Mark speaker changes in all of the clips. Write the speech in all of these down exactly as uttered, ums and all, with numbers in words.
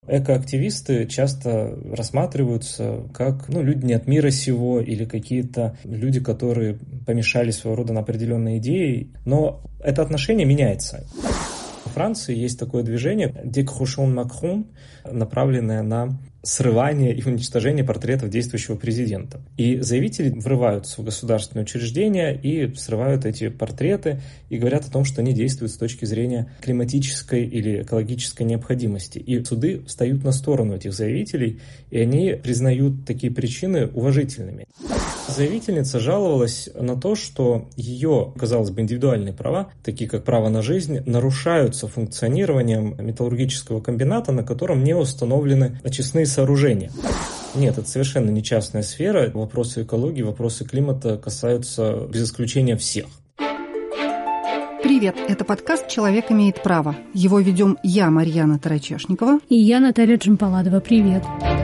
Speaker 1: Экоактивисты часто рассматриваются как ну, люди не от мира сего или какие-то люди, которые помешали своего рода на определенные идеи, но это отношение меняется. В Франции есть такое движение «Décrochons Macron», направленное на срывание и уничтожение портретов действующего президента. И заявители врываются в государственные учреждения и срывают эти портреты и говорят о том, что они действуют с точки зрения климатической или экологической необходимости. И суды встают на сторону этих заявителей, и они признают такие причины уважительными. Заявительница жаловалась на то, что ее, казалось бы, индивидуальные права, такие как право на жизнь, нарушаются функционированием металлургического комбината, на котором не установлены очистные сооружения. Нет, это совершенно не частная сфера. Вопросы экологии, вопросы климата касаются без исключения всех.
Speaker 2: Привет, это подкаст «Человек имеет право». Его ведем я, Марьяна Тарачешникова.
Speaker 3: И я, Наталья Джампаладова. Привет.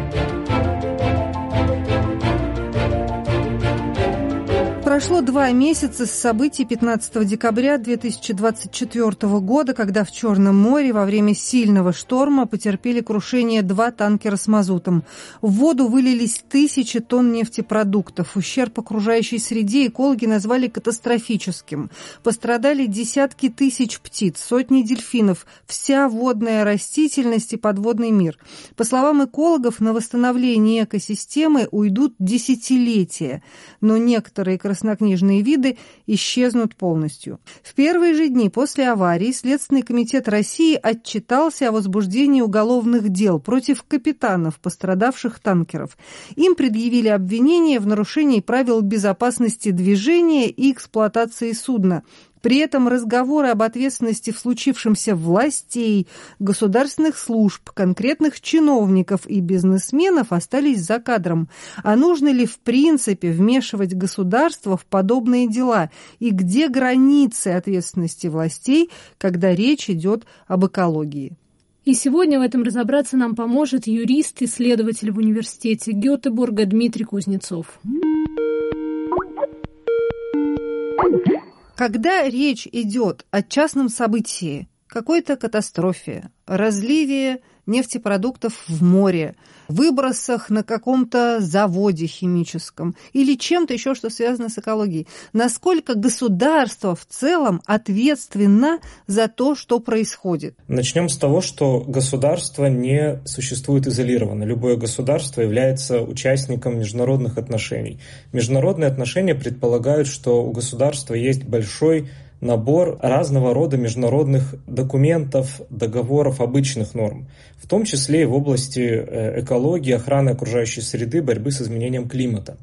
Speaker 2: Прошло два месяца с событий пятнадцатого декабря две тысячи двадцать четвёртого года, когда в Черном море во время сильного шторма потерпели крушение два танкера с мазутом. В воду вылились тысячи тонн нефтепродуктов. Ущерб окружающей среде экологи назвали катастрофическим. Пострадали десятки тысяч птиц, сотни дельфинов, вся водная растительность и подводный мир. По словам экологов, на восстановление экосистемы уйдут десятилетия, но некоторые краснокнижные Краснокнижные виды исчезнут полностью. В первые же дни после аварии Следственный комитет России отчитался о возбуждении уголовных дел против капитанов пострадавших танкеров. Им предъявили обвинение в нарушении правил безопасности движения и эксплуатации судна. При этом разговоры об ответственности в случившемся властей, государственных служб, конкретных чиновников и бизнесменов остались за кадром. А нужно ли в принципе вмешивать государство в подобные дела? И где границы ответственности властей, когда речь идет об экологии?
Speaker 3: И сегодня в этом разобраться нам поможет юрист, исследователь в университете Гетеборга Дмитрий Кузнецов.
Speaker 2: Когда речь идет о частном событии, какой-то катастрофе, разливе нефтепродуктов в море, выбросах на каком-то заводе химическом или чем-то еще, что связано с экологией, насколько государство в целом ответственно за то, что происходит?
Speaker 1: Начнем с того, что государство не существует изолированно. Любое государство является участником международных отношений. Международные отношения предполагают, что у государства есть большой набор разного рода международных документов, договоров, обычных норм, в том числе и в области экологии, охраны окружающей среды, борьбы с изменением климата.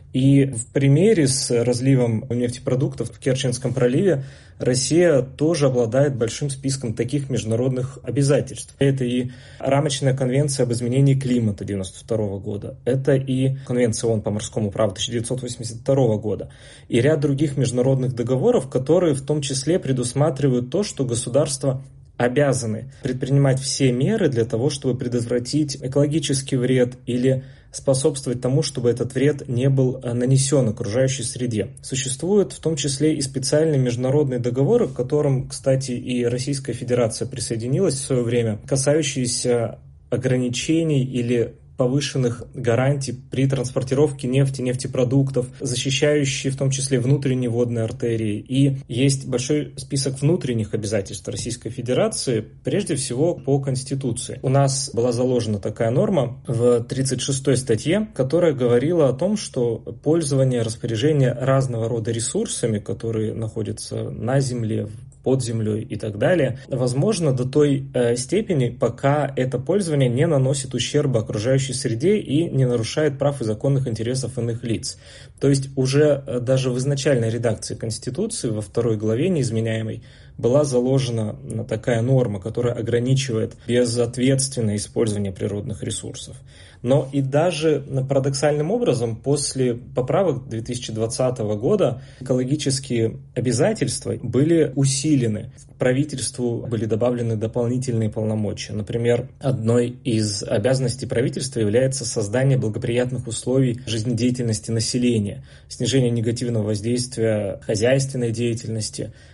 Speaker 1: И в примере с разливом нефтепродуктов в Керченском проливе Россия тоже обладает большим списком таких международных обязательств. Это и рамочная конвенция об изменении климата девяносто второго года, это и конвенция ООН по морскому праву тысяча девятьсот восемьдесят второго года, и ряд других международных договоров, которые в том числе предусматривают то, что государства обязаны предпринимать все меры для того, чтобы предотвратить экологический вред или способствовать тому, чтобы этот вред не был нанесен окружающей среде. Существуют в том числе и специальные международные договоры, к которым, кстати, и Российская Федерация присоединилась в свое время, касающиеся ограничений или повышенных гарантий при транспортировке нефти, нефтепродуктов, защищающие в том числе внутренние водные артерии. И есть большой список внутренних обязательств Российской Федерации, прежде всего по Конституции. У нас была заложена такая норма в тридцать шестой статье, которая говорила о том, что пользование, распоряжение разного рода ресурсами, которые находятся на земле, под землей и так далее, возможно до той э, степени, пока это пользование не наносит ущерба окружающей среде и не нарушает прав и законных интересов иных лиц. То есть уже э, даже в изначальной редакции Конституции во второй главе неизменяемой была заложена такая норма, которая ограничивает безответственное использование природных ресурсов. Но и даже парадоксальным образом после поправок две тысячи двадцатого года экологические обязательства были усилены. Правительству были добавлены дополнительные полномочия. Например, одной из обязанностей правительства является создание благоприятных условий жизнедеятельности населения, снижение негативного воздействия хозяйственной деятельности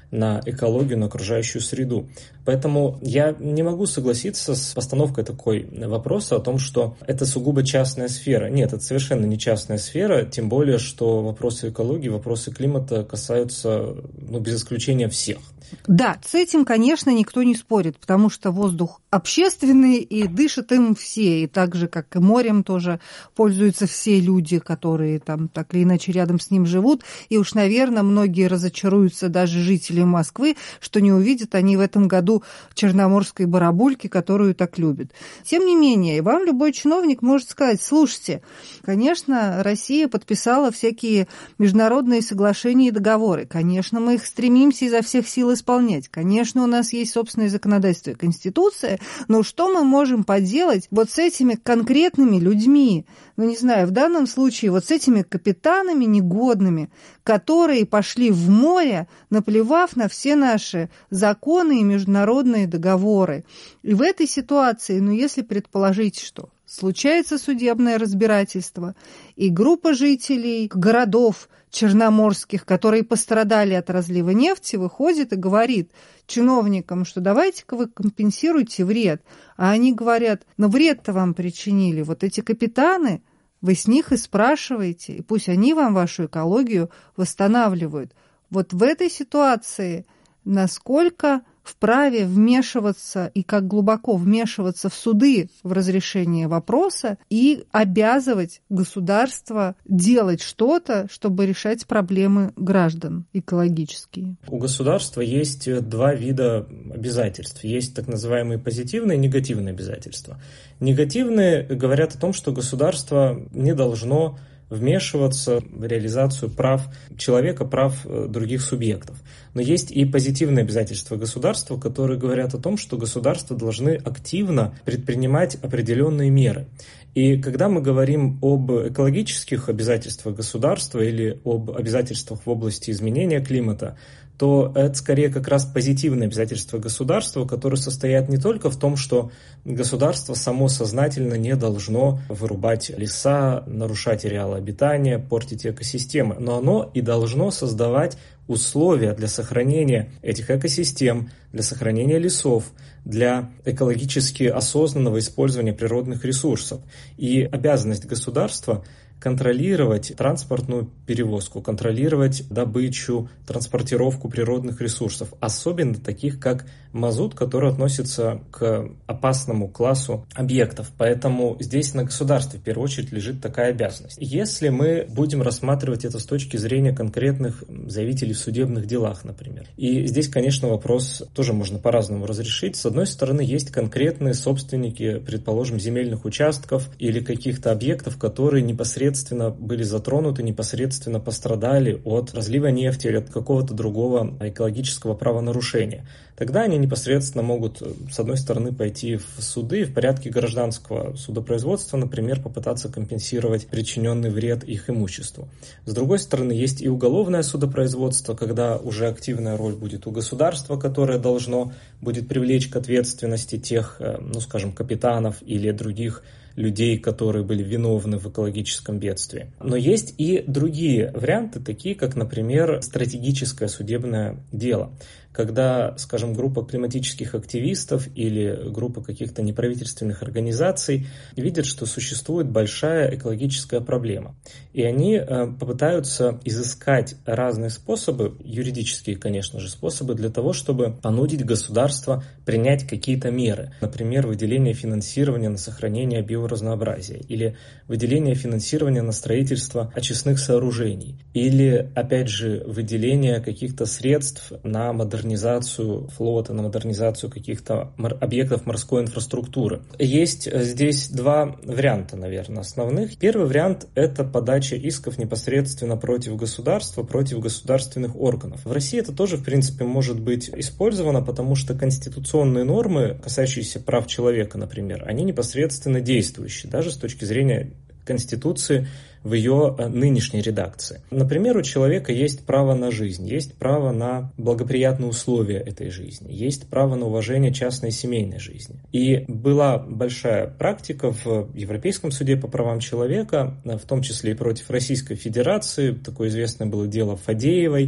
Speaker 1: на экологию, на окружающую среду. Поэтому я не могу согласиться с постановкой такой вопроса о том, что это сугубо частная сфера. Нет, это совершенно не частная сфера, тем более, что вопросы экологии, вопросы климата касаются, ну, без исключения всех.
Speaker 2: Да, с этим, конечно, никто не спорит, потому что воздух общественный, и дышат им все, и так же, как и морем тоже пользуются все люди, которые там так или иначе рядом с ним живут, и уж, наверное, многие разочаруются, даже жители Москвы, что не увидят они в этом году черноморской барабульки, которую так любят. Тем не менее, вам любой чиновник может сказать: слушайте, конечно, Россия подписала всякие международные соглашения и договоры, конечно, мы их стремимся изо всех сил исполнять. Конечно, у нас есть собственное законодательство и Конституция, но что мы можем поделать вот с этими конкретными людьми? Ну, не знаю, в данном случае вот с этими капитанами негодными, которые пошли в море, наплевав на все наши законы и международные договоры. И в этой ситуации, ну, если предположить, что случается судебное разбирательство, и группа жителей городов черноморских, которые пострадали от разлива нефти, выходит и говорит чиновникам, что давайте-ка вы компенсируйте вред. А они говорят: но вред-то вам причинили вот эти капитаны, вы с них и спрашиваете, и пусть они вам вашу экологию восстанавливают. Вот в этой ситуации насколько вправе вмешиваться и как глубоко вмешиваться в суды в разрешение вопроса и обязывать государство делать что-то, чтобы решать проблемы граждан экологические?
Speaker 1: У государства есть два вида обязательств. Есть так называемые позитивные и негативные обязательства. Негативные говорят о том, что государство не должно вмешиваться в реализацию прав человека, прав других субъектов. Но есть и позитивные обязательства государства, которые говорят о том, что государства должны активно предпринимать определенные меры. И когда мы говорим об экологических обязательствах государства или об обязательствах в области изменения климата, то это скорее как раз позитивные обязательства государства, которые состоят не только в том, что государство само сознательно не должно вырубать леса, нарушать ареалы обитания, портить экосистемы, но оно и должно создавать условия для сохранения этих экосистем, для сохранения лесов, для экологически осознанного использования природных ресурсов. И обязанность государства контролировать транспортную перевозку, контролировать добычу, транспортировку природных ресурсов, особенно таких, как мазут, который относится к опасному классу объектов. Поэтому здесь на государстве в первую очередь лежит такая обязанность. Если мы будем рассматривать это с точки зрения конкретных заявителей в судебных делах, например, и здесь, конечно, вопрос тоже можно по-разному разрешить. С одной стороны, есть конкретные собственники, предположим, земельных участков или каких-то объектов, которые непосредственно были затронуты, непосредственно пострадали от разлива нефти или от какого-то другого экологического правонарушения. Тогда они непосредственно могут, с одной стороны, пойти в суды в порядке гражданского судопроизводства, например, попытаться компенсировать причиненный вред их имуществу. С другой стороны, есть и уголовное судопроизводство, когда уже активная роль будет у государства, которое должно будет привлечь к ответственности тех, ну, скажем, капитанов или других людей, которые были виновны в экологическом бедствии. Но есть и другие варианты, такие как, например, стратегическое судебное дело, когда, скажем, группа климатических активистов или группа каких-то неправительственных организаций видят, что существует большая экологическая проблема. И они э, попытаются изыскать разные способы, юридические, конечно же, способы для того, чтобы понудить государство принять какие-то меры. Например, выделение финансирования на сохранение биоразнообразия или выделение финансирования на строительство очистных сооружений или, опять же, выделение каких-то средств на модернизацию флота, на модернизацию каких-то мор- объектов морской инфраструктуры. Есть здесь два варианта, наверное, основных. Первый вариант – это подача исков непосредственно против государства, против государственных органов. В России это тоже, в принципе, может быть использовано, потому что конституционные нормы, касающиеся прав человека, например, они непосредственно действующие, даже с точки зрения Конституции в ее нынешней редакции. Например, у человека есть право на жизнь, есть право на благоприятные условия этой жизни, есть право на уважение частной и семейной жизни. И была большая практика в Европейском суде по правам человека, в том числе и против Российской Федерации. Такое известное было дело Фадеевой,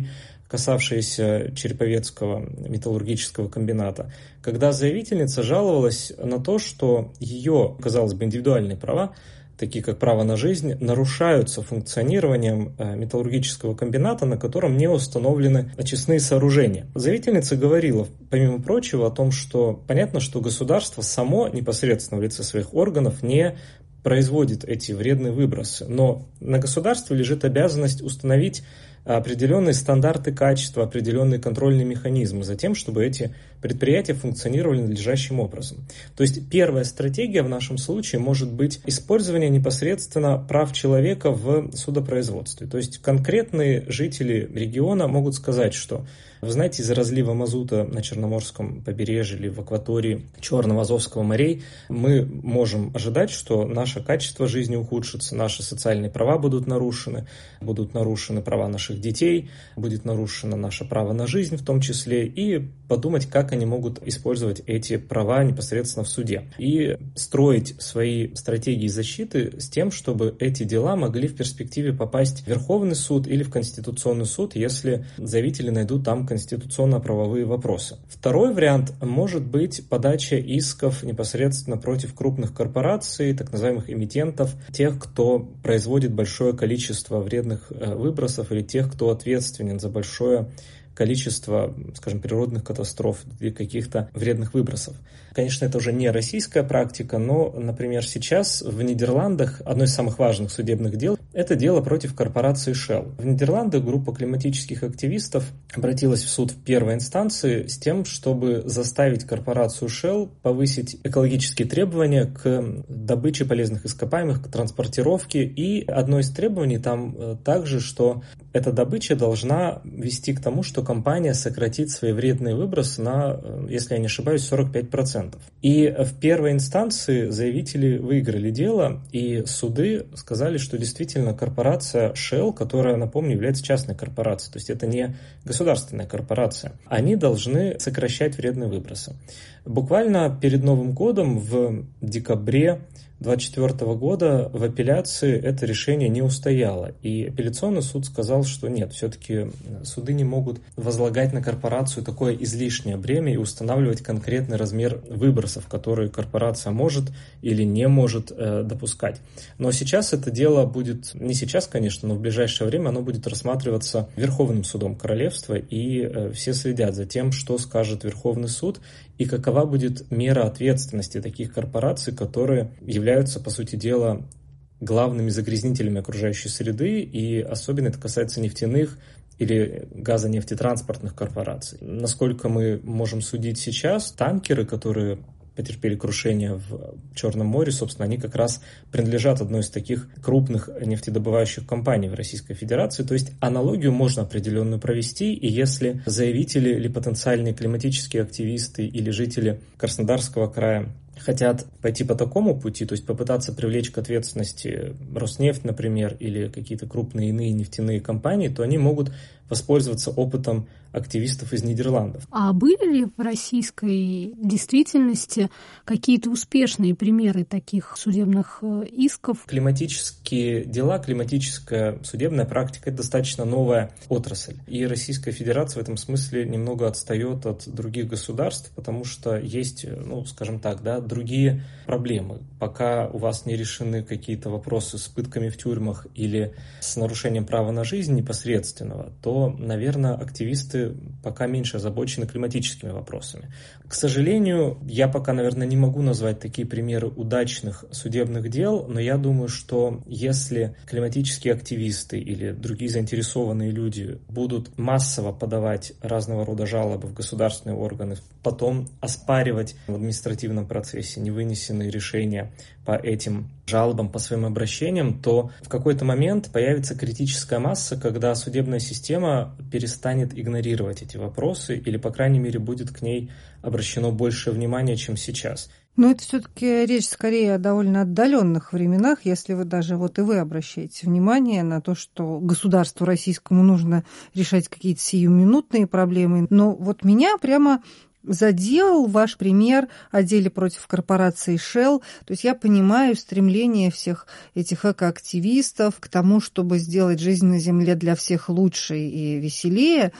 Speaker 1: касавшиеся Череповецкого металлургического комбината, когда заявительница жаловалась на то, что ее, казалось бы, индивидуальные права, такие как право на жизнь, нарушаются функционированием металлургического комбината, на котором не установлены очистные сооружения. Заявительница говорила, помимо прочего, о том, что понятно, что государство само непосредственно в лице своих органов не производит эти вредные выбросы, но на государстве лежит обязанность установить определенные стандарты качества, определенные контрольные механизмы за тем, чтобы эти предприятия функционировали надлежащим образом. То есть первая стратегия в нашем случае может быть использование непосредственно прав человека в судопроизводстве. То есть конкретные жители региона могут сказать, что вы знаете, из-за разлива мазута на Черноморском побережье или в акватории Черного Азовского морей мы можем ожидать, что наше качество жизни ухудшится, наши социальные права будут нарушены, будут нарушены права наших детей, будет нарушено наше право на жизнь в том числе, и подумать, как они могут использовать эти права непосредственно в суде. И строить свои стратегии защиты с тем, чтобы эти дела могли в перспективе попасть в Верховный суд или в Конституционный суд, если заявители найдут там конституционно-правовые вопросы. Второй вариант может быть подача исков непосредственно против крупных корпораций, так называемых эмитентов, тех, кто производит большое количество вредных выбросов или тех, кто ответственен за большое количество, скажем, природных катастроф или каких-то вредных выбросов. Конечно, это уже не российская практика, но, например, сейчас в Нидерландах одно из самых важных судебных дел – это дело против корпорации Shell. В Нидерландах группа климатических активистов обратилась в суд в первой инстанции с тем, чтобы заставить корпорацию Shell повысить экологические требования к добыче полезных ископаемых, к транспортировке. И одно из требований там также, что эта добыча должна вести к тому, что компания сократит свои вредные выбросы на, если я не ошибаюсь, сорок пять процентов. И в первой инстанции заявители выиграли дело, и суды сказали, что действительно корпорация Shell, которая, напомню, является частной корпорацией, то есть это не государственная корпорация, они должны сокращать вредные выбросы. Буквально перед Новым годом, в декабре две тысячи двадцать четвёртого года, в апелляции это решение не устояло. И апелляционный суд сказал, что нет, все-таки суды не могут возлагать на корпорацию такое излишнее бремя и устанавливать конкретный размер выбросов, которые корпорация может или не может э, допускать. Но сейчас это дело будет, не сейчас, конечно, но в ближайшее время оно будет рассматриваться Верховным судом Королевства, и э, все следят за тем, что скажет Верховный суд и какова будет мера ответственности таких корпораций, которые являются, по сути дела, главными загрязнителями окружающей среды, и особенно это касается нефтяных или газонефтетранспортных корпораций. Насколько мы можем судить сейчас, танкеры, которые потерпели крушение в Черном море, собственно, они как раз принадлежат одной из таких крупных нефтедобывающих компаний в Российской Федерации. То есть аналогию можно определенную провести, и если заявители или потенциальные климатические активисты или жители Краснодарского края хотят пойти по такому пути, то есть попытаться привлечь к ответственности Роснефть, например, или какие-то крупные иные нефтяные компании, то они могут воспользоваться опытом активистов из Нидерландов.
Speaker 3: А были ли в российской действительности какие-то успешные примеры таких судебных исков?
Speaker 1: Климатические дела, климатическая судебная практика – это достаточно новая отрасль. И Российская Федерация в этом смысле немного отстает от других государств, потому что есть, ну, скажем так, да, другие проблемы. Пока у вас не решены какие-то вопросы с пытками в тюрьмах или с нарушением права на жизнь непосредственного, то, наверное, активисты пока меньше озабочены климатическими вопросами. К сожалению, я пока, наверное, не могу назвать такие примеры удачных судебных дел, но я думаю, что если климатические активисты или другие заинтересованные люди будут массово подавать разного рода жалобы в государственные органы, потом оспаривать в административном процессе невынесенные решения по этим жалобам, по своим обращениям, то в какой-то момент появится критическая масса, когда судебная система перестанет игнорировать эти вопросы или, по крайней мере, будет к ней обращено больше внимания, чем сейчас.
Speaker 2: Но это все-таки речь скорее о довольно отдаленных временах, если вы даже вот и вы обращаете внимание на то, что государству российскому нужно решать какие-то сиюминутные проблемы. Но вот меня прямо задел ваш пример о деле против корпорации Shell. То есть я понимаю стремление всех этих экоактивистов к тому, чтобы сделать жизнь на Земле для всех лучше и веселее.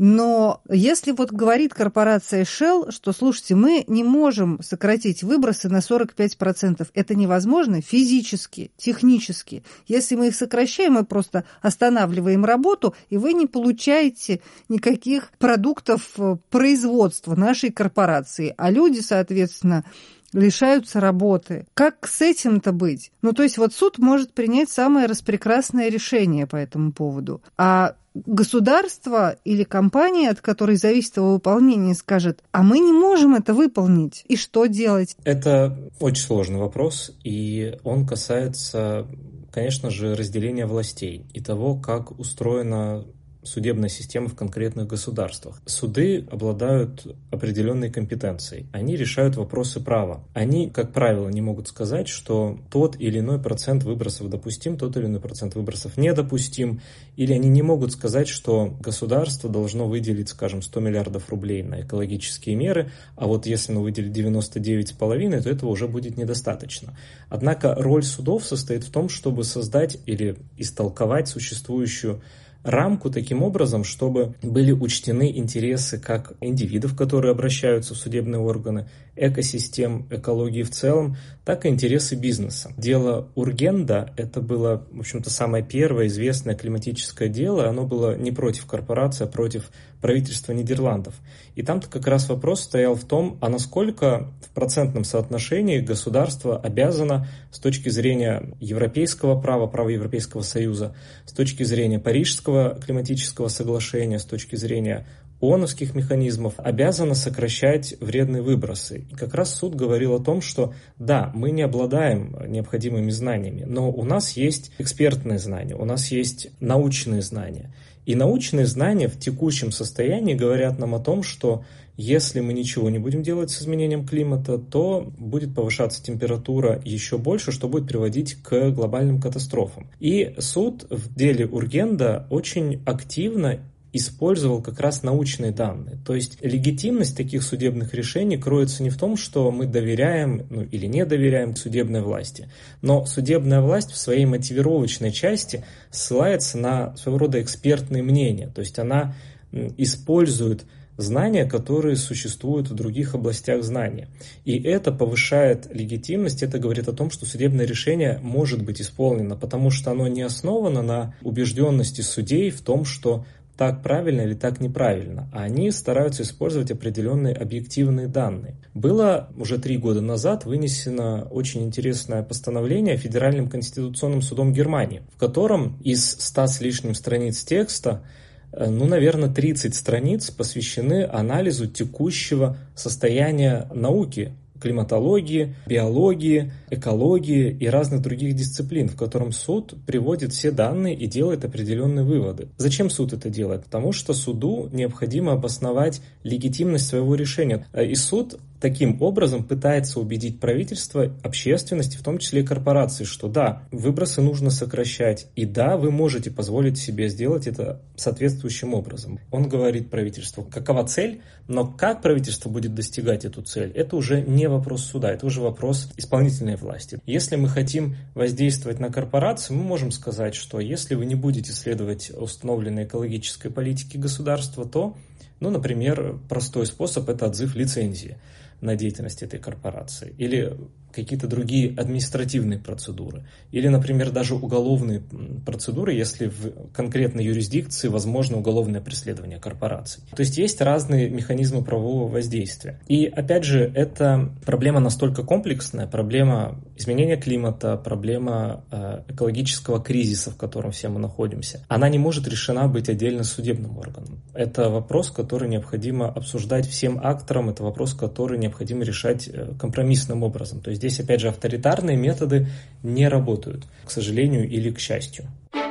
Speaker 2: Но если вот говорит корпорация Shell, что, слушайте, мы не можем сократить выбросы на сорок пять процентов, это невозможно физически, технически. Если мы их сокращаем, мы просто останавливаем работу, и вы не получаете никаких продуктов производства нашей корпорации. А люди, соответственно, лишаются работы. Как с этим-то быть? Ну, то есть вот суд может принять самое распрекрасное решение по этому поводу. А государство или компания, от которой зависит его выполнение, скажет, а мы не можем это выполнить. И что делать?
Speaker 1: Это очень сложный вопрос, и он касается, конечно же, разделения властей и того, как устроена судебная система в конкретных государствах. Суды обладают определенной компетенцией. Они решают вопросы права. Они, как правило, не могут сказать, что тот или иной процент выбросов допустим, тот или иной процент выбросов недопустим. Или они не могут сказать, что государство должно выделить, скажем, сто миллиардов рублей на экологические меры, а вот если оно выделит девяносто девять целых пять десятых, то этого уже будет недостаточно. Однако роль судов состоит в том, чтобы создать или истолковать существующую рамку таким образом, чтобы были учтены интересы как индивидов, которые обращаются в судебные органы, экосистем, экологии в целом, так и интересы бизнеса. Дело Ургенда – это было, в общем-то, самое первое известное климатическое дело. Оно было не против корпорации, а против правительства Нидерландов. И там-то как раз вопрос стоял в том, а насколько в процентном соотношении государство обязано с точки зрения европейского права, права Европейского Союза, с точки зрения Парижского климатического соглашения, с точки зрения ООНовских механизмов, обязано сокращать вредные выбросы. И как раз суд говорил о том, что да, мы не обладаем необходимыми знаниями, но у нас есть экспертные знания, у нас есть научные знания. И научные знания в текущем состоянии говорят нам о том, что если мы ничего не будем делать с изменением климата, то будет повышаться температура еще больше, что будет приводить к глобальным катастрофам. И суд в деле Ургенда очень активно использовал как раз научные данные. То есть легитимность таких судебных решений кроется не в том, что мы доверяем ну, или не доверяем судебной власти, но судебная власть в своей мотивировочной части ссылается на своего рода экспертные мнения. То есть она использует знания, которые существуют в других областях знания. И это повышает легитимность, это говорит о том, что судебное решение может быть исполнено, потому что оно не основано на убежденности судей в том, что так правильно или так неправильно, а они стараются использовать определенные объективные данные. Было уже три года назад вынесено очень интересное постановление Федеральным конституционным судом Германии, в котором из ста с лишним страниц текста, ну, наверное, тридцать страниц посвящены анализу текущего состояния науки, климатологии, биологии, экологии и разных других дисциплин, в котором суд приводит все данные и делает определенные выводы. Зачем суд это делает? Потому что суду необходимо обосновать легитимность своего решения. И суд таким образом пытается убедить правительство, общественность, в том числе и корпорации, что да, выбросы нужно сокращать, и да, вы можете позволить себе сделать это соответствующим образом. Он говорит правительству, какова цель, но как правительство будет достигать эту цель, это уже не вопрос суда, это уже вопрос исполнительной власти. Если мы хотим воздействовать на корпорацию, мы можем сказать, что если вы не будете следовать установленной экологической политике государства, то, ну, например, простой способ – это отзыв лицензии на деятельность этой корпорации, или какие-то другие административные процедуры, или, например, даже уголовные процедуры, если в конкретной юрисдикции возможно уголовное преследование корпораций. То есть есть разные механизмы правового воздействия. И, опять же, эта проблема настолько комплексная, проблема изменения климата, проблема э, экологического кризиса, в котором все мы находимся, она не может решена быть отдельно судебным органом. Это вопрос, который необходимо обсуждать всем акторам, это вопрос, который необходимо решать компромиссным образом. То есть здесь, опять же, авторитарные методы не работают, к сожалению или к счастью.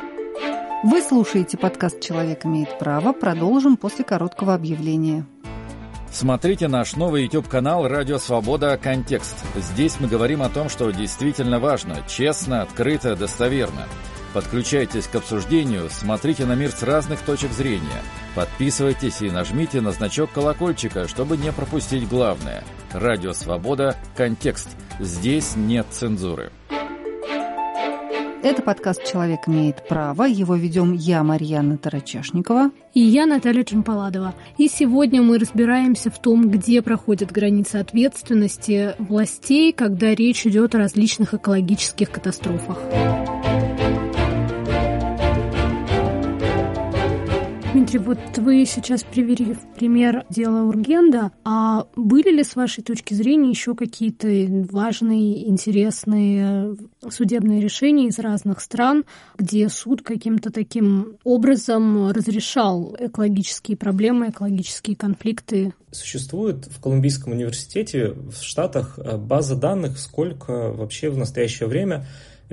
Speaker 2: Вы слушаете подкаст «Человек имеет право». Продолжим после короткого объявления.
Speaker 4: Смотрите наш новый YouTube-канал «Радио Свобода. Контекст». Здесь мы говорим о том, что действительно важно, честно, открыто, достоверно. Подключайтесь к обсуждению, смотрите на мир с разных точек зрения. Подписывайтесь и нажмите на значок колокольчика, чтобы не пропустить главное. Радио «Свобода. Контекст». Здесь нет цензуры.
Speaker 2: Это подкаст «Человек имеет право». Его ведем я, Марьяна Тарачешникова.
Speaker 3: И я, Наталья Чемпаладова. И сегодня мы разбираемся в том, где проходят границы ответственности властей, когда речь идет о различных экологических катастрофах. Дмитрий, вот вы сейчас привели в пример дело Ургенда, а были ли с вашей точки зрения еще какие-то важные, интересные судебные решения из разных стран, где суд каким-то таким образом разрешал экологические проблемы, экологические конфликты?
Speaker 1: Существует в Колумбийском университете в Штатах база данных, сколько вообще в настоящее время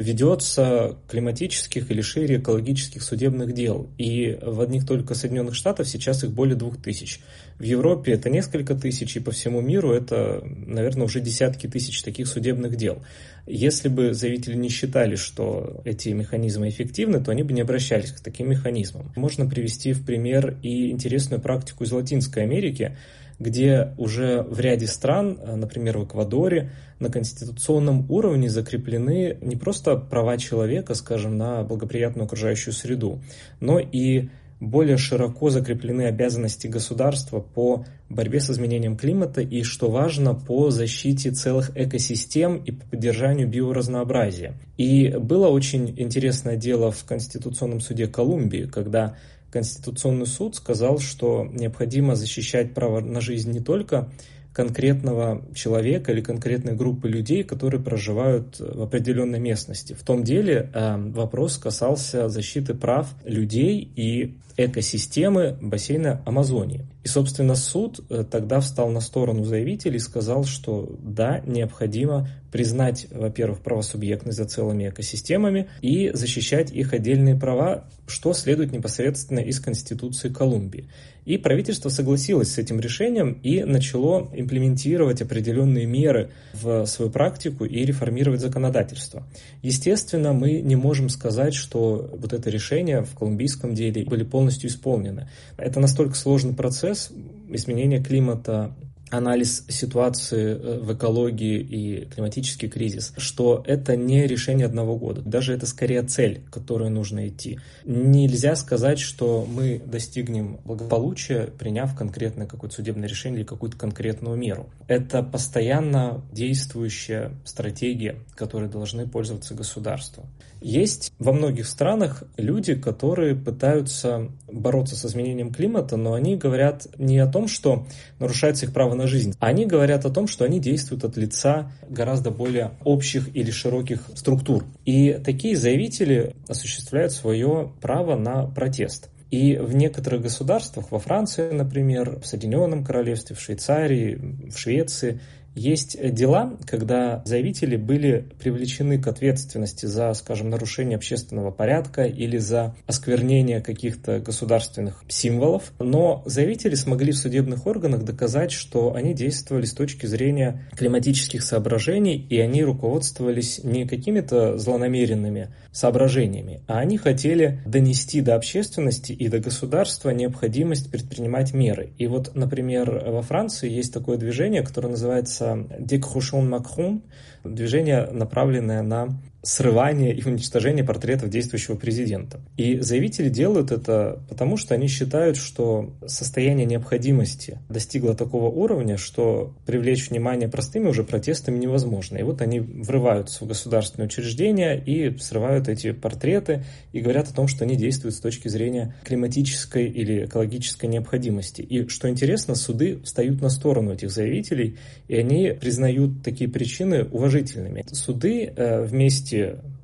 Speaker 1: ведется климатических или шире экологических судебных дел. И в одних только Соединенных Штатах сейчас их более двух тысяч. В Европе это несколько тысяч, и по всему миру это, наверное, уже десятки тысяч таких судебных дел. Если бы заявители не считали, что эти механизмы эффективны, то они бы не обращались к таким механизмам. Можно привести в пример и интересную практику из Латинской Америки, где уже в ряде стран, например, в Эквадоре, на конституционном уровне закреплены не просто права человека, скажем, на благоприятную окружающую среду, но и более широко закреплены обязанности государства по борьбе с изменением климата и, что важно, по защите целых экосистем и по поддержанию биоразнообразия. И было очень интересное дело в Конституционном суде Колумбии, когда Конституционный суд сказал, что необходимо защищать право на жизнь не только конкретного человека или конкретной группы людей, которые проживают в определенной местности. В том деле э, вопрос касался защиты прав людей и экосистемы бассейна Амазонии. И, собственно, суд тогда встал на сторону заявителей и сказал, что да, необходимо признать, во-первых, правосубъектность за целыми экосистемами и защищать их отдельные права, что следует непосредственно из Конституции Колумбии. И правительство согласилось с этим решением и начало имплементировать определенные меры в свою практику и реформировать законодательство. Естественно, мы не можем сказать, что вот это решение в колумбийском деле были полностью исполнены. Это настолько сложный процесс изменения климата, анализ ситуации в экологии и климатический кризис, что это не решение одного года. Даже это скорее цель, к которой нужно идти. Нельзя сказать, что мы достигнем благополучия, приняв конкретное какое-то судебное решение или какую-то конкретную меру. Это постоянно действующая стратегия, которой должны пользоваться государства. Есть во многих странах люди, которые пытаются бороться с изменением климата, но они говорят не о том, что нарушается их право на жизнь, а они говорят о том, что они действуют от лица гораздо более общих или широких структур. И такие заявители осуществляют свое право на протест. И в некоторых государствах, во Франции, например, в Соединенном Королевстве, в Швейцарии, в Швеции, есть дела, когда заявители были привлечены к ответственности за, скажем, нарушение общественного порядка или за осквернение каких-то государственных символов, но заявители смогли в судебных органах доказать, что они действовали с точки зрения климатических соображений, и они руководствовались не какими-то злонамеренными соображениями, а они хотели донести до общественности и до государства необходимость предпринимать меры. И вот, например, во Франции есть такое движение, которое называется «Décrochons Macron», движение, направленное на срывание и уничтожение портретов действующего президента. И заявители делают это потому, что они считают, что состояние необходимости достигло такого уровня, что привлечь внимание простыми уже протестами невозможно. И вот они врываются в государственные учреждения и срывают эти портреты и говорят о том, что они действуют с точки зрения климатической или экологической необходимости. И что интересно, суды встают на сторону этих заявителей, и они признают такие причины уважительными. Суды э, вместе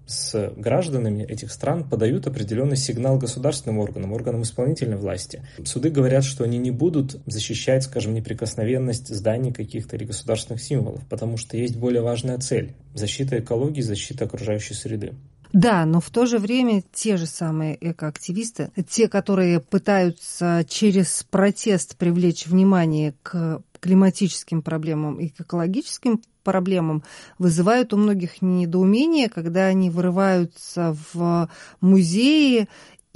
Speaker 1: с гражданами этих стран подают определенный сигнал государственным органам, органам исполнительной власти. Суды говорят, что они не будут защищать, скажем, неприкосновенность зданий каких-то или государственных символов, потому что есть более важная цель – защита экологии, защита окружающей среды.
Speaker 2: Да, но в то же время те же самые экоактивисты, те, которые пытаются через протест привлечь внимание к климатическим проблемам и к экологическим проблемам, вызывают у многих недоумение, когда они вырываются в музеи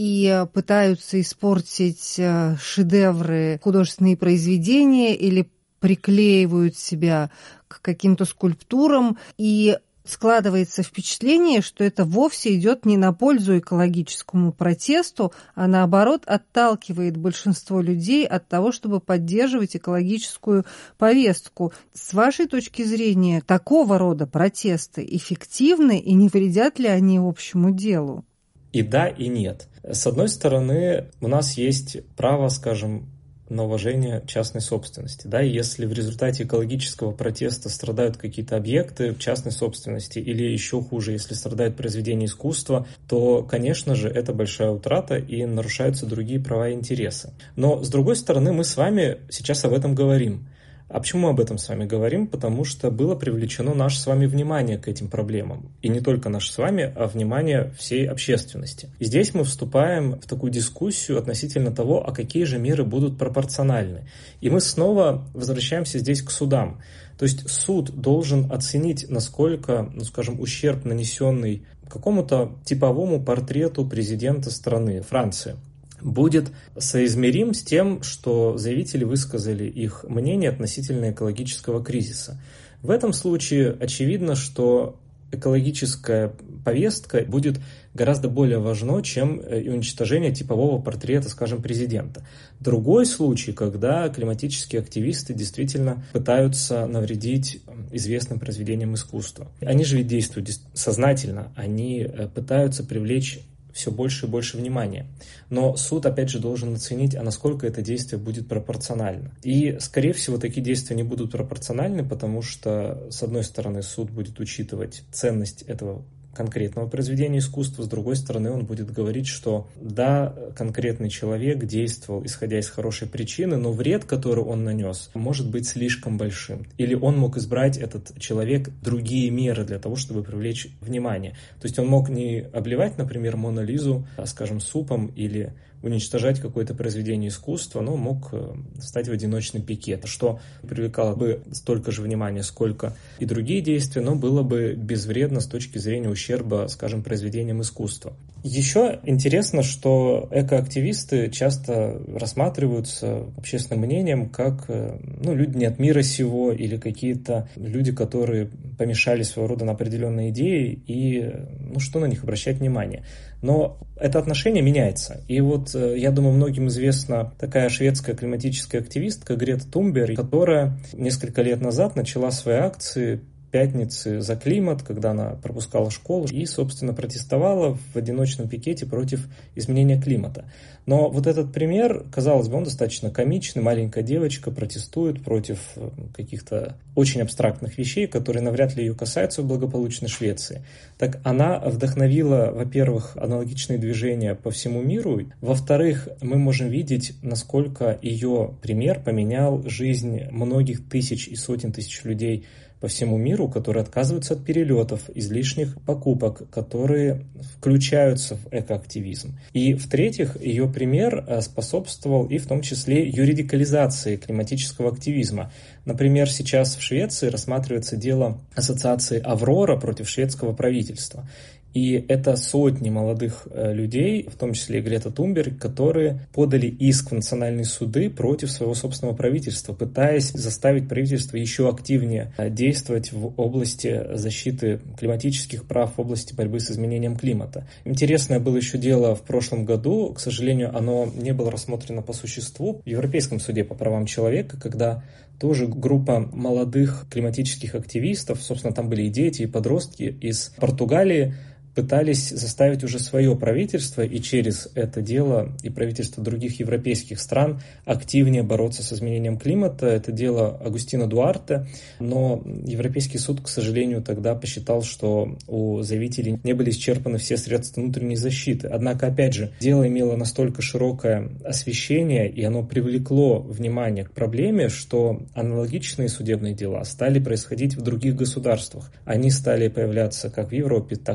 Speaker 2: и пытаются испортить шедевры, художественные произведения или приклеивают себя к каким-то скульптурам, и складывается впечатление, что это вовсе идет не на пользу экологическому протесту, а наоборот отталкивает большинство людей от того, чтобы поддерживать экологическую повестку. С вашей точки зрения, такого рода протесты эффективны и не вредят ли они общему делу?
Speaker 1: И да, и нет. С одной стороны, у нас есть право, скажем, на уважение частной собственности. Да? И если в результате экологического протеста страдают какие-то объекты частной собственности, или еще хуже, если страдают произведения искусства, то, конечно же, это большая утрата и нарушаются другие права и интересы. Но, с другой стороны, мы с вами сейчас об этом говорим. А почему мы об этом с вами говорим? Потому что было привлечено наше с вами внимание к этим проблемам. И не только наше с вами, а внимание всей общественности. И здесь мы вступаем в такую дискуссию относительно того, а какие же меры будут пропорциональны. И мы снова возвращаемся здесь к судам. То есть суд должен оценить, насколько, ну, скажем, ущерб, нанесенный какому-то типовому портрету президента страны, Франции, будет соизмерим с тем, что заявители высказали их мнение относительно экологического кризиса. В этом случае очевидно, что экологическая повестка будет гораздо более важна, чем и уничтожение типового портрета, скажем, президента. Другой случай, когда климатические активисты действительно пытаются навредить известным произведениям искусства. Они же ведь действуют сознательно, они пытаются привлечь все больше и больше внимания. Но суд, опять же, должен оценить, а насколько это действие будет пропорционально. И, скорее всего, такие действия не будут пропорциональны, потому что, с одной стороны, суд будет учитывать ценность этого конкретного произведения искусства, с другой стороны, он будет говорить, что да, конкретный человек действовал, исходя из хорошей причины, но вред, который он нанес, может быть слишком большим. Или он мог избрать, этот человек, другие меры для того, чтобы привлечь внимание. То есть он мог не обливать, например, Мону Лизу, скажем, супом или уничтожать какое-то произведение искусства, но мог стать в одиночный пикет, что привлекало бы столько же внимания, сколько и другие действия, но было бы безвредно с точки зрения ущерба, скажем, произведениям искусства. Еще интересно, что экоактивисты часто рассматриваются общественным мнением как ну, люди не от мира сего или какие-то люди, которые помешали своего рода на определенные идеи, и ну, что на них обращать внимание. Но это отношение меняется. И вот, я думаю, многим известна такая шведская климатическая активистка Грета Тунберг, которая несколько лет назад начала свои акции пятницы за климат, когда она пропускала школу и, собственно, протестовала в одиночном пикете против изменения климата. Но вот этот пример, казалось бы, он достаточно комичный. Маленькая девочка протестует против каких-то очень абстрактных вещей, которые навряд ли ее касаются в благополучной Швеции. Так она вдохновила, во-первых, аналогичные движения по всему миру. Во-вторых, мы можем видеть, насколько ее пример поменял жизнь многих тысяч и сотен тысяч людей по всему миру, которые отказываются от перелетов, излишних покупок, которые включаются в экоактивизм. И, в-третьих, ее пример способствовал и в том числе юридикализации климатического активизма. Например, сейчас в Швеции рассматривается дело ассоциации «Аврора» против шведского правительства. И это сотни молодых людей, в том числе и Грета Тунберг, которые подали иск в национальные суды против своего собственного правительства, пытаясь заставить правительство еще активнее действовать в области защиты климатических прав, в области борьбы с изменением климата. Интересное было еще дело в прошлом году, к сожалению, оно не было рассмотрено по существу в Европейском суде по правам человека, когда тоже группа молодых климатических активистов, собственно, там были и дети, и подростки из Португалии, пытались заставить уже свое правительство и через это дело и правительство других европейских стран активнее бороться с изменением климата. Это дело Агустино Дуарте, но Европейский суд, к сожалению, тогда посчитал, что у заявителей не были исчерпаны все средства внутренней защиты. Однако, опять же, дело имело настолько широкое освещение, и оно привлекло внимание к проблеме, что аналогичные судебные дела стали происходить в других государствах. Они стали появляться как в Европе, так и в Латинской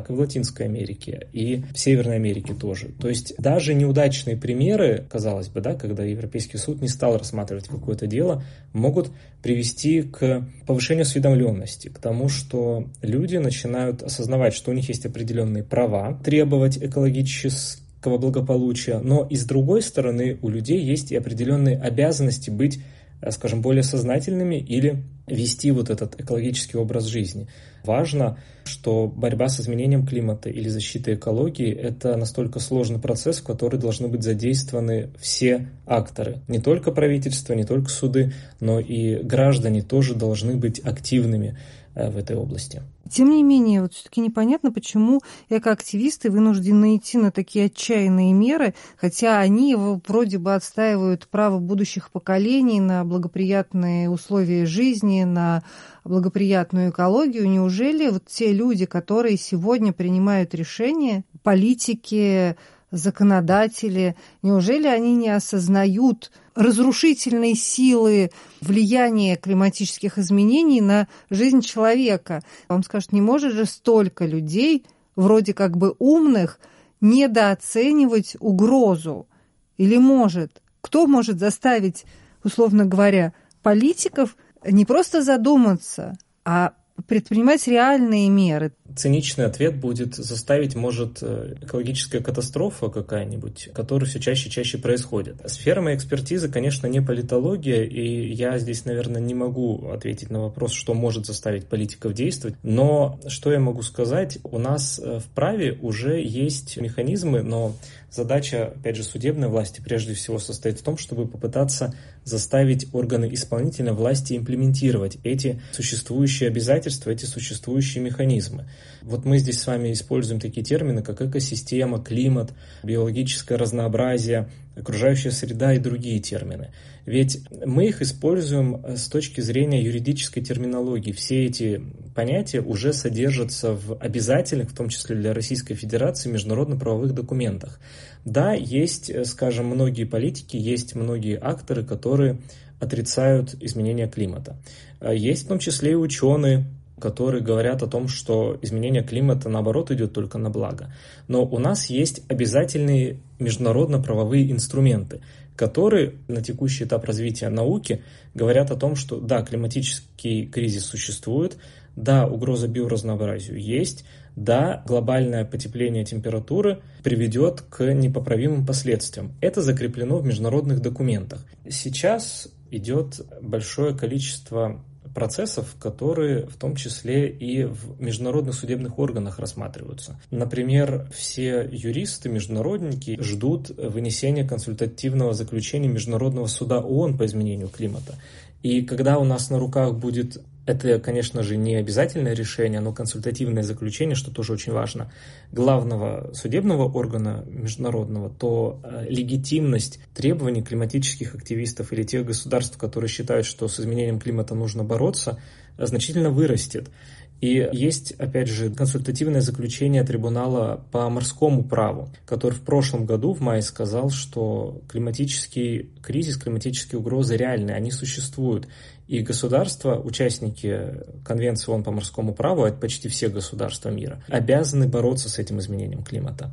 Speaker 1: Латинской Америке и в Северной Америке тоже. То есть даже неудачные примеры, казалось бы, да, когда Европейский суд не стал рассматривать какое-то дело, могут привести к повышению осведомленности, к тому, что люди начинают осознавать, что у них есть определенные права, требовать экологического благополучия, но и с другой стороны у людей есть и определенные обязанности быть, скажем, более сознательными или вести вот этот экологический образ жизни. Важно, что борьба с изменением климата или защита экологии – это настолько сложный процесс, в который должны быть задействованы все акторы. Не только правительство, не только суды, но и граждане тоже должны быть активными в этой области.
Speaker 2: Тем не менее, вот все-таки непонятно, почему экоактивисты вынуждены идти на такие отчаянные меры, хотя они вроде бы отстаивают право будущих поколений на благоприятные условия жизни, на благоприятную экологию. Неужели вот те люди, которые сегодня принимают решения, политики, законодатели, неужели они не осознают разрушительной силы влияния климатических изменений на жизнь человека? Вам скажут, не может же столько людей, вроде как бы умных, недооценивать угрозу? Или может? Кто может заставить, условно говоря, политиков не просто задуматься, а предпринимать реальные меры?
Speaker 1: Циничный ответ будет: заставить может экологическая катастрофа какая-нибудь, которая все чаще и чаще происходит. Сфера моей экспертизы, конечно, не политология, и я здесь, наверное, не могу ответить на вопрос, что может заставить политиков действовать. Но что я могу сказать? У нас в праве уже есть механизмы, но задача, опять же, судебной власти прежде всего состоит в том, чтобы попытаться заставить органы исполнительной власти имплементировать эти существующие обязательства, эти существующие механизмы. Вот мы здесь с вами используем такие термины, как экосистема, климат, биологическое разнообразие, окружающая среда и другие термины. Ведь мы их используем с точки зрения юридической терминологии. Все эти понятия уже содержатся в обязательных, в том числе для Российской Федерации, международно-правовых документах. Да, есть, скажем, многие политики, есть многие акторы, которые отрицают изменение климата. Есть в том числе и ученые, которые говорят о том, что изменение климата, наоборот, идет только на благо. Но у нас есть обязательные международно-правовые инструменты, которые на текущий этап развития науки говорят о том, что да, климатический кризис существует, да, угроза биоразнообразию есть, да, глобальное потепление температуры приведет к непоправимым последствиям. Это закреплено в международных документах. Сейчас идет большое количество процессов, которые в том числе и в международных судебных органах рассматриваются. Например, все юристы, международники ждут вынесения консультативного заключения Международного суда ООН по изменению климата. И когда у нас на руках будет, это, конечно же, не обязательное решение, но консультативное заключение, что тоже очень важно, главного судебного органа международного, то легитимность требований климатических активистов или тех государств, которые считают, что с изменением климата нужно бороться, значительно вырастет. И есть, опять же, консультативное заключение трибунала по морскому праву, который в прошлом году, в мае, сказал, что климатический кризис, климатические угрозы реальны, они существуют. И государства, участники Конвенции ООН по морскому праву, это почти все государства мира, обязаны бороться с этим изменением климата.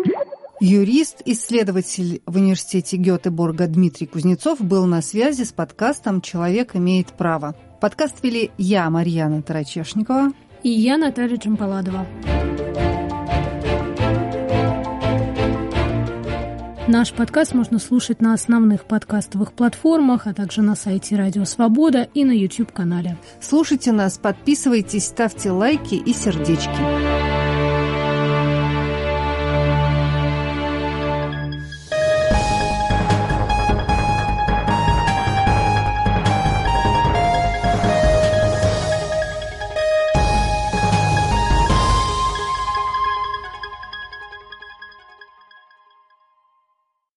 Speaker 2: Юрист, исследователь в университете Гетеборга Дмитрий Кузнецов был на связи с подкастом «Человек имеет право». Подкаст вели я, Марьяна Тарачешникова.
Speaker 3: И я, Наталья Джампаладова. Наш подкаст можно слушать на основных подкастовых платформах, а также на сайте Радио Свобода и на YouTube-канале.
Speaker 2: Слушайте нас, подписывайтесь, ставьте лайки и сердечки.